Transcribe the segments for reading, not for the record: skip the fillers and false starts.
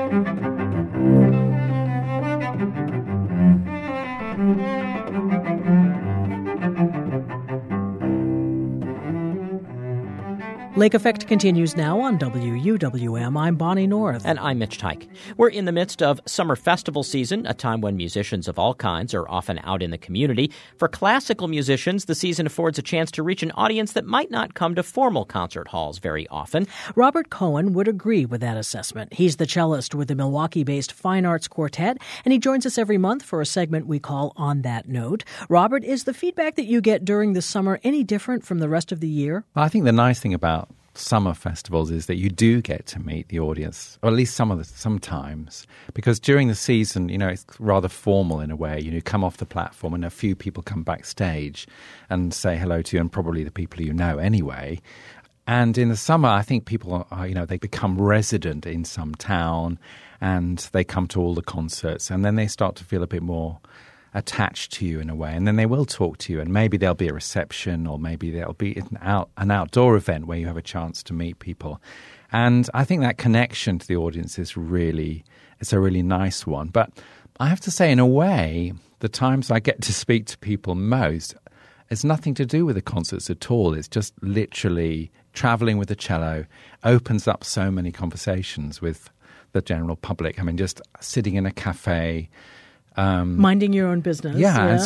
Lake Effect continues now on WUWM. I'm Bonnie North. And I'm Mitch Tyke. We're in the midst of summer festival season, a time when musicians of all kinds are often out in the community. For classical musicians, the season affords a chance to reach an audience that might not come to formal concert halls very often. Robert Cohen would agree with that assessment. He's the cellist with the Milwaukee-based Fine Arts Quartet, and he joins us every month for a segment we call On That Note. Robert, is the feedback that you get during the summer any different from the rest of the year? Well, I think the nice thing about summer festivals is that you do get to meet the audience, or at least sometimes, because during the season, it's rather formal in a way. You come off the platform and a few people come backstage and say hello to you, and probably the people you know anyway. And in the summer, I think people are, they become resident in some town and they come to all the concerts, and then they start to feel a bit more attached to you in a way, and then they will talk to you, and maybe there'll be a reception, or maybe there'll be an outdoor event where you have a chance to meet people. And I think that connection to the audience is a really nice one. But I have to say, in a way, the times I get to speak to people most, it's nothing to do with the concerts at all. It's just literally traveling with the cello opens up so many conversations with the general public. I mean, just sitting in a cafe, minding your own business. Yeah, and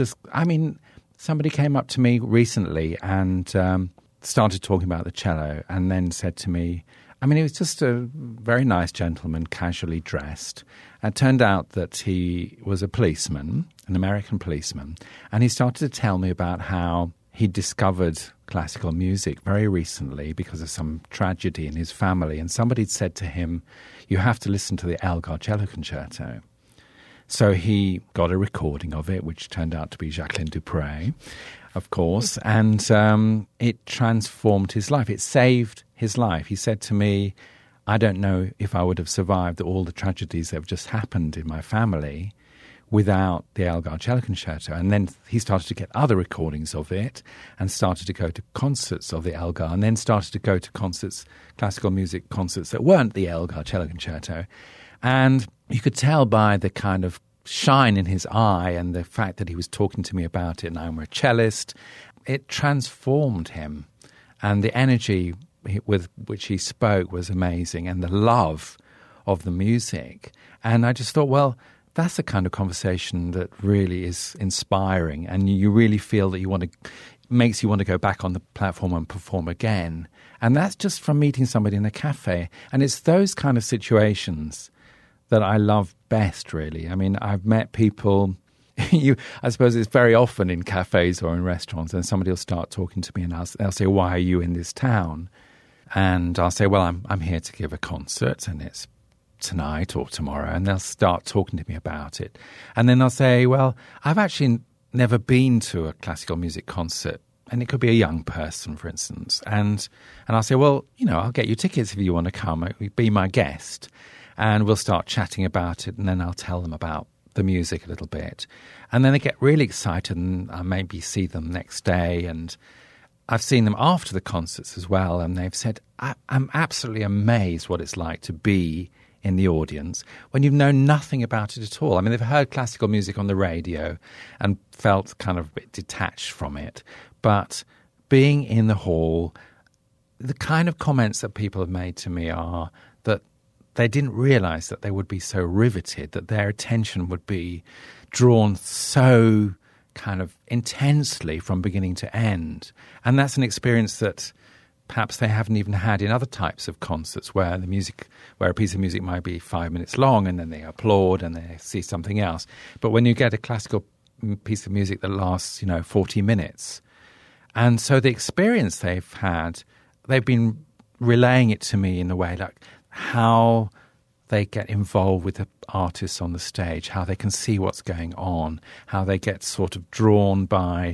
somebody came up to me recently and started talking about the cello, and then said to me, he was just a very nice gentleman, casually dressed. And it turned out that he was a policeman, an American policeman, and he started to tell me about how he discovered classical music very recently because of some tragedy in his family. And somebody had said to him, "You have to listen to the Elgar Cello Concerto." So he got a recording of it, which turned out to be Jacqueline Dupre, of course, and it transformed his life. It saved his life. He said to me, "I don't know if I would have survived all the tragedies that have just happened in my family without the Elgar Cello Concerto." And then he started to get other recordings of it and started to go to concerts of the Elgar, and then started to go to concerts, classical music concerts that weren't the Elgar Cello Concerto. And you could tell by the kind of shine in his eye and the fact that he was talking to me about it, and I'm a cellist, it transformed him. And the energy with which he spoke was amazing, and the love of the music. And I just thought, well, that's the kind of conversation that really is inspiring, and you really feel that makes you want to go back on the platform and perform again. And that's just from meeting somebody in a cafe. And it's those kind of situations that I love best, really. I mean, I've met people, I suppose it's very often in cafes or in restaurants, and somebody will start talking to me and they'll say, "Why are you in this town?" And I'll say, "Well, I'm here to give a concert, and it's tonight or tomorrow." And they'll start talking to me about it. And then I'll say, "Well, I've actually never been to a classical music concert." And it could be a young person, for instance. And I'll say, "Well, I'll get you tickets if you want to come. Be my guest." And we'll start chatting about it, and then I'll tell them about the music a little bit. And then they get really excited, and I maybe see them next day. And I've seen them after the concerts as well, and they've said, I'm absolutely amazed what it's like to be in the audience when you've known nothing about it at all. I mean, they've heard classical music on the radio and felt kind of a bit detached from it. But being in the hall, the kind of comments that people have made to me are that they didn't realize that they would be so riveted, that their attention would be drawn so kind of intensely from beginning to end. And that's an experience that perhaps they haven't even had in other types of concerts where a piece of music might be 5 minutes long and then they applaud and they see something else. But when you get a classical piece of music that lasts, 40 minutes. And so the experience they've had, they've been relaying it to me in a way like how they get involved with the artists on the stage, how they can see what's going on, how they get sort of drawn by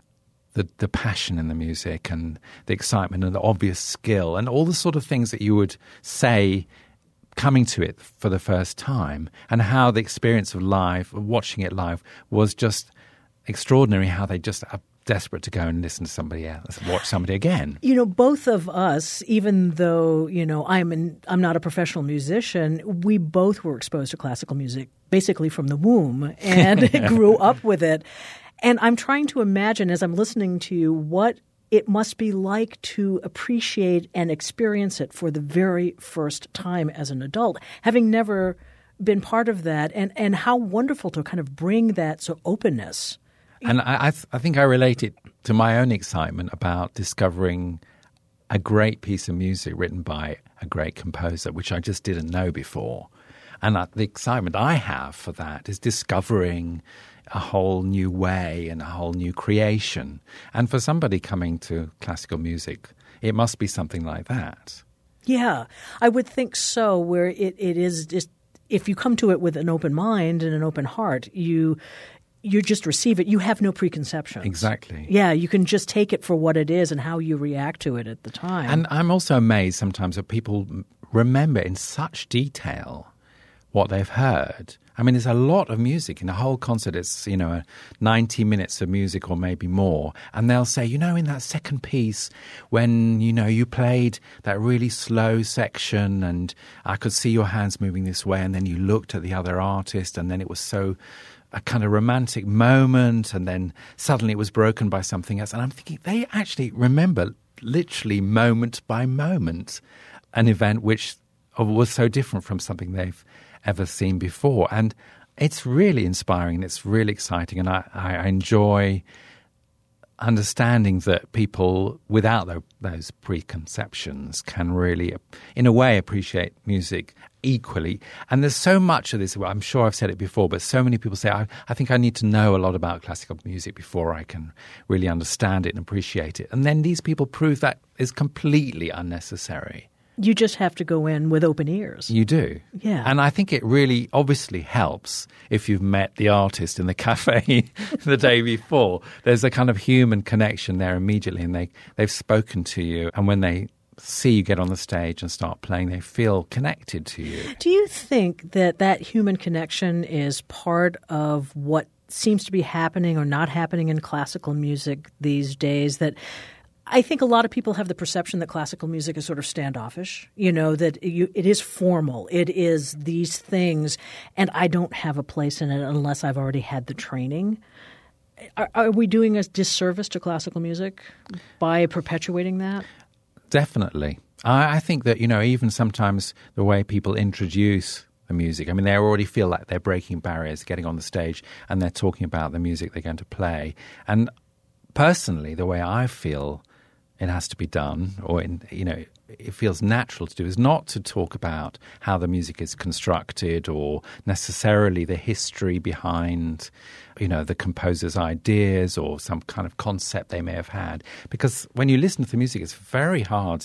the passion in the music and the excitement and the obvious skill and all the sort of things that you would say coming to it for the first time, and how the experience of watching it live was just extraordinary, how they just desperate to go and listen to somebody else, watch somebody again. You know, both of us, even though, you know, I'm not a professional musician, we both were exposed to classical music basically from the womb and grew up with it. And I'm trying to imagine, as I'm listening to you, what it must be like to appreciate and experience it for the very first time as an adult, having never been part of that, and how wonderful to kind of bring that sort of openness. And I think I relate it to my own excitement about discovering a great piece of music written by a great composer, which I just didn't know before. And the excitement I have for that is discovering a whole new way and a whole new creation. And for somebody coming to classical music, it must be something like that. Yeah, I would think so, where it is just, if you come to it with an open mind and an open heart, you just receive it. You have no preconceptions. Exactly. Yeah, you can just take it for what it is and how you react to it at the time. And I'm also amazed sometimes that people remember in such detail what they've heard. I mean, there's a lot of music in a whole concert. It's, 90 minutes of music or maybe more. And they'll say, in that second piece when, you played that really slow section and I could see your hands moving this way, and then you looked at the other artist and then it was so a kind of romantic moment, and then suddenly it was broken by something else. And I'm thinking they actually remember literally moment by moment an event which was so different from something they've ever seen before. And it's really inspiring. It's really exciting. And I enjoy understanding that people without those preconceptions can really, in a way, appreciate music equally. And there's so much of this, I'm sure I've said it before, but so many people say, I think I need to know a lot about classical music before I can really understand it and appreciate it. And then these people prove that is completely unnecessary. You just have to go in with open ears. You do. Yeah. And I think it really obviously helps if you've met the artist in the cafe the day before. There's a kind of human connection there immediately, and they've spoken to you. And when they see you get on the stage and start playing, they feel connected to you. Do you think that human connection is part of what seems to be happening or not happening in classical music these days? That I think a lot of people have the perception that classical music is sort of standoffish, that it is formal. It is these things, and I don't have a place in it unless I've already had the training. Are we doing a disservice to classical music by perpetuating that? Definitely. I think that, even sometimes the way people introduce the music, I mean, they already feel like they're breaking barriers, getting on the stage, and they're talking about the music they're going to play. And personally, the way I feel it has to be done, or it feels natural to do, is not to talk about how the music is constructed or necessarily the history behind, the composer's ideas or some kind of concept they may have had. Because when you listen to the music, it's very hard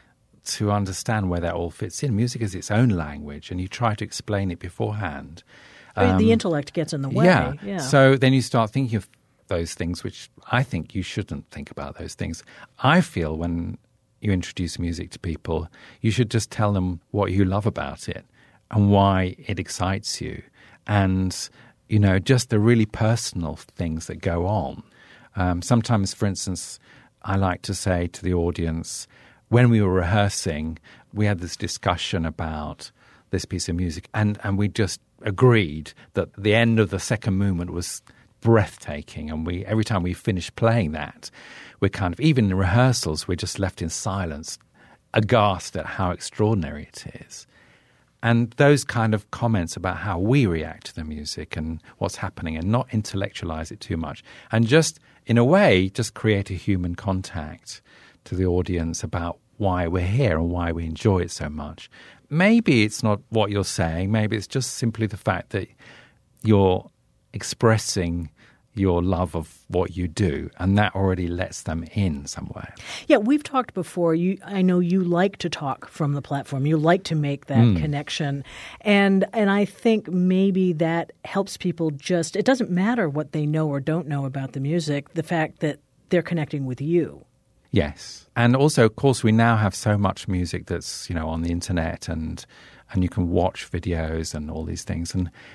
to understand where that all fits in. Music is its own language, and you try to explain it beforehand. The intellect gets in the way. Yeah. So then you start thinking of those things, which I think you shouldn't think about those things. I feel when you introduce music to people, you should just tell them what you love about it and why it excites you, and just the really personal things that go on. Sometimes, for instance, I like to say to the audience, when we were rehearsing, we had this discussion about this piece of music, and we just agreed that the end of the second movement was breathtaking, and every time we finish playing that, we're kind of, even in rehearsals, we're just left in silence, aghast at how extraordinary it is. And those kind of comments about how we react to the music and what's happening, and not intellectualize it too much, and just, in a way, just create a human contact to the audience about why we're here and why we enjoy it so much. Maybe it's not what you're saying, maybe it's just simply the fact that you're expressing your love of what you do, and that already lets them in somewhere. Yeah, we've talked before. I know you like to talk from the platform. You like to make that connection. And I think maybe that helps people just – it doesn't matter what they know or don't know about the music, the fact that they're connecting with you. Yes. And also, of course, we now have so much music that's, on the internet, and you can watch videos and all these things. And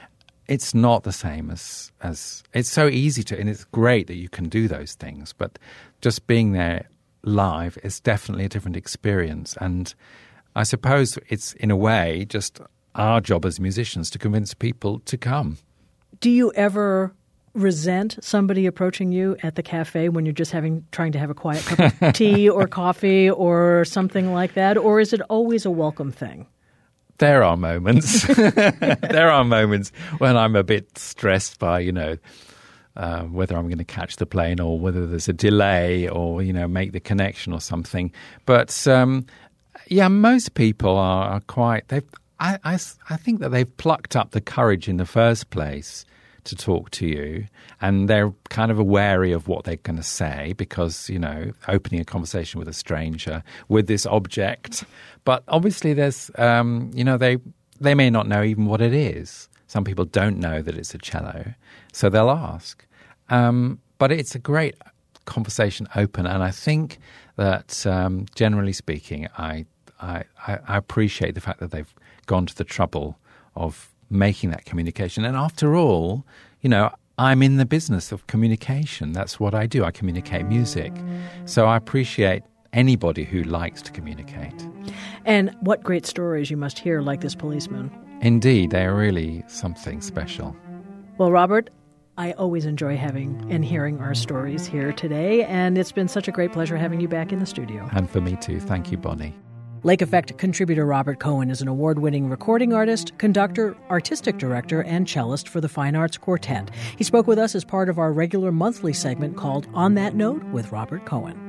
it's not the same as it's so easy to, and it's great that you can do those things, but just being there live is definitely a different experience. And I suppose it's, in a way, just our job as musicians to convince people to come. Do you ever resent somebody approaching you at the cafe when you're just trying to have a quiet cup of tea or coffee or something like that? Or is it always a welcome thing? There are moments. There are moments when I'm a bit stressed by, whether I'm going to catch the plane or whether there's a delay or, make the connection or something. But, most people are quite... I think that they've plucked up the courage in the first place to talk to you, and they're kind of wary of what they're going to say because, opening a conversation with a stranger with this object. But obviously there's, they may not know even what it is. Some people don't know that it's a cello, so they'll ask. But it's a great conversation opener, and I think that, generally speaking, I appreciate the fact that they've gone to the trouble of making that communication. And after all, I'm in the business of communication. That's what I do. I communicate music. So I appreciate anybody who likes to communicate. And what great stories you must hear, like this policeman. Indeed, they are really something special. Well, Robert, I always enjoy having and hearing our stories here today, and it's been such a great pleasure having you back in the studio. And for me too. Thank you, Bonnie. Lake Effect contributor Robert Cohen is an award-winning recording artist, conductor, artistic director, and cellist for the Fine Arts Quartet. He spoke with us as part of our regular monthly segment called On That Note with Robert Cohen.